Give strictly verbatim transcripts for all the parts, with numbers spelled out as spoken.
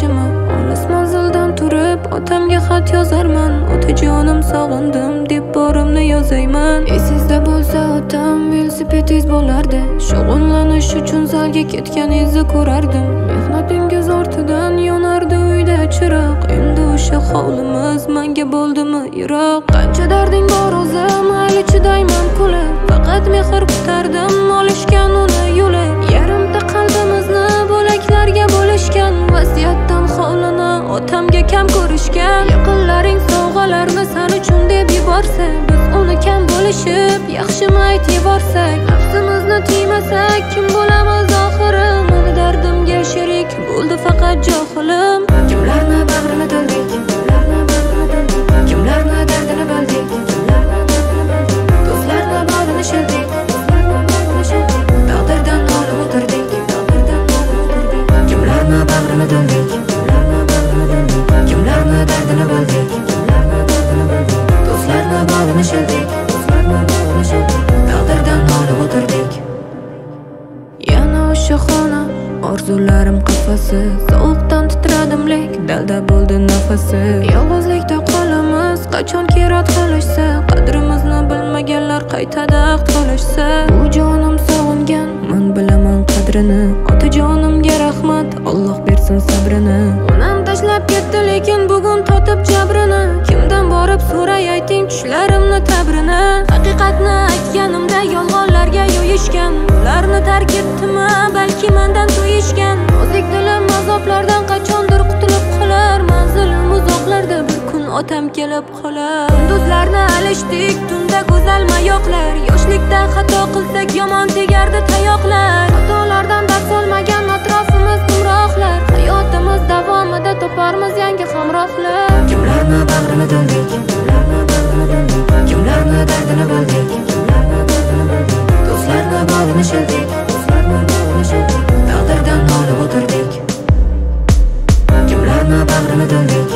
yaxshimi? Olis manzildan turib otamga xat yozarman. Otajonim sog'indim deb borimni yozayman. Esingizda bo'lsa otam velosipedingiz bo'lardi. Shug'ullanish uchun zalga ketgan izni ko'rardim. Mehnatingiz ortidan yonardi uyda chiroq. Endi o'sha hovlimiz menga bo'ldimi yiroq. Qancha darding bor o'zim, mayli chidayman kulib. Faqat mehr kutardim olishgan uni yo'li. Yarimta qalbimizni bo'laklarga bo'lishgan. Vasiyatdan hovlini otamga kam ko'rishgan. Yaqinlaring sovg'alarni san uchun deb yuborsa, biz uni kam bo'lishib yaxshimi ayt yuborsak. Nafsimizni tiymasak kim bo'lamiz oxiri? Meni dardimga sherik bo'ldi faqat johilim. Kimlarni bag'rini to'ldik, kimlarni dardini bildik, do'stlarni bag'rini shildik, taqdirdan nolib o'tirdik. Kimlarni bag'rini to'ldik, kimlarni dardini bildik, do'stlarni bag'rini shildik, taqdirdan nolib o'tirdik. Yana o'sha xona, orzularim qafasi, sovuqdan titradim lek dalda bo'ldi nafasi. Yolg'izlikda qolamiz qachon kerak qilishsa, qadrimizni bilmaganlar qaytada qolishsa. Bu jonim sog'ingan, men bilaman qadrini. Otajonimga rahmat, Alloh bersin sabrini. Onam tashlab ketdi lekin bugun totib jabrini. Kimdan borib so'ray ayting tushlarimni tabrini. Haqiqatni aytganimda yolg'onlarga yo'yishgan. Ularni tark etdimi balki mendan to'yishgan. Nozik dilim azoblardan qachondir qutulib qolar. Manzilim uzoqlarda bir kun otam kelib qolar. Kunduzlarni alishdik tunda go'zal mayoqlar. Yoshlikda xato qilsak yomon tegardi tayoqlar. Xatolardan dars olmagan atrofimiz gumrohlar. Hayotimiz davomida toparmiz yangi hamrohlar. Kimlarni bag'rini to'ldik, kimlarni dardini bildik, do'stlarni bag'rini shildik, taqdirdan nolib o'tirdik. Kimlarni bag'rini to'ldik,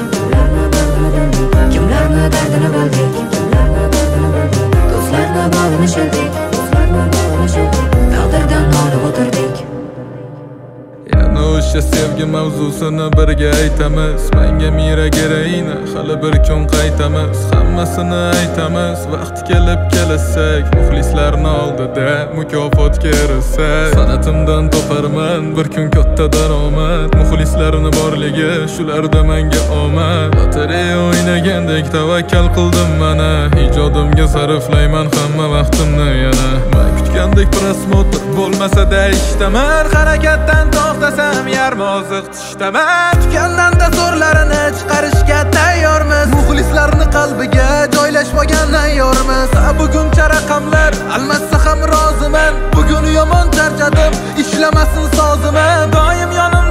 kimlarni dardini bildik, do'stlarni bag'rini shildik, taqdirdan nolib o'tirdik. Yana o'sha sevgi mavzusini birga aytamiz. Menga mira kerakni hali bir kun qaytamiz. Hammasini aytamiz. Vaqti kelib kelsak, muxlislarni oldida mukofotga erishsak, sanatimdan toparman bir kun katta daromad. Muxlislarni borligi shularda menga omad. Lotereya o'ynagandek tavakkal qildim mana. Ijodimga sarflayman hamma vaqtimni yana. Men kutgandek prosmotr bo'lmasa-da ishtaman. Harakatdan to'xtasam yarmi oziq tishtaman. Kutgandan tasvirlarini chiqarishga tayyormiz. Muxlislarni qalbiga joylashmagan ayyormiz. Buguncha raqamlar almassa ham roziman. Bugun yomon charchadim, ishlamasin soziman. Doim yonimda